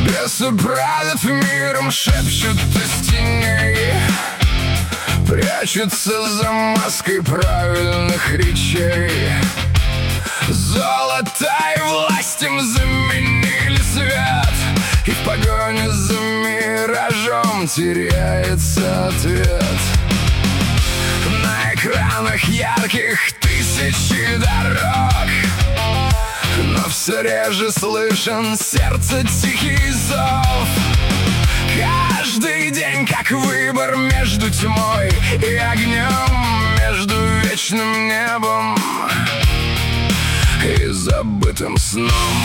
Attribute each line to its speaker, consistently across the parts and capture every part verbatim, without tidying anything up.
Speaker 1: Бесы правят миром, шепчут из теней, прячутся за маской правильных речей. Золото и власть им заменили свет, и в погоне за миражом теряется ответ. На экранах ярких тысячи дорог, но все реже слышен сердце тихий зов. Каждый день как выбор между тьмой и огнем, между вечным небом и забытым сном.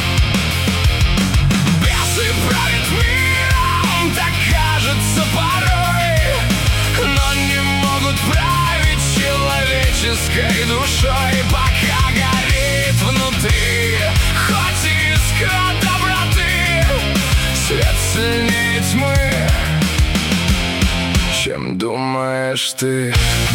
Speaker 1: Бесы правят миром, так кажется порой, но не могут править человеческой душой, пока горит внутри хоть и искра доброты. Свет сильнее тьмы, чем думаешь ты.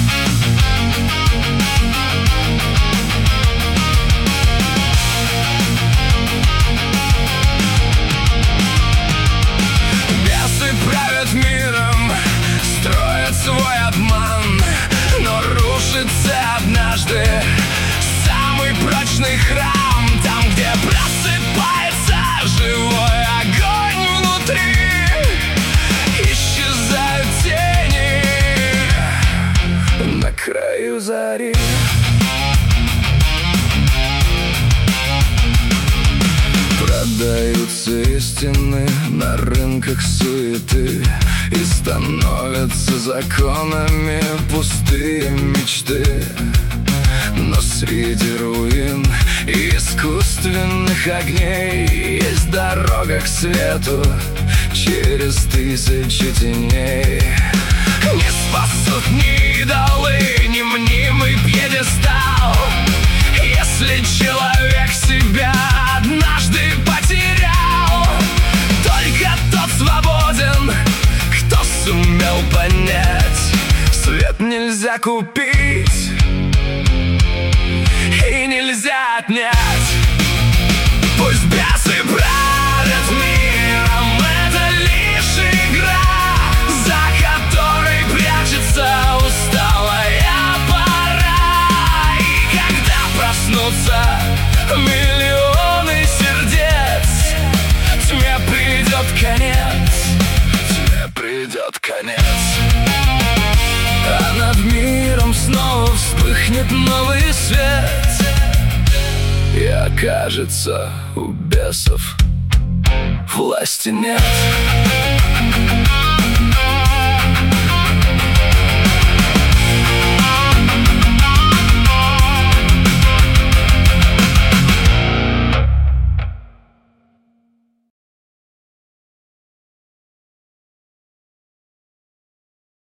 Speaker 1: Миром строят свой обман, но рушится однажды самый прочный храм. Там, где просыпается живой огонь внутри, исчезают тени на краю зари. Продаются истины на рынках суеты, и становятся законами пустые мечты. Но среди руин и искусственных огней есть дорога к свету через тысячи теней. Не спасут ни идолы, ни мнимый пьедестал, если человек себя однажды потерял. Только тот свободен, кто сумел понять: свет нельзя купить и нельзя отнять. Пусть бесы правят миром, это лишь игра, за которой прячется усталая пора. И когда проснутся миллионы сердец, тьме придет конец, тьме придет конец. А над миром снова вспыхнет новый свет, и окажется, у бесов власти нет.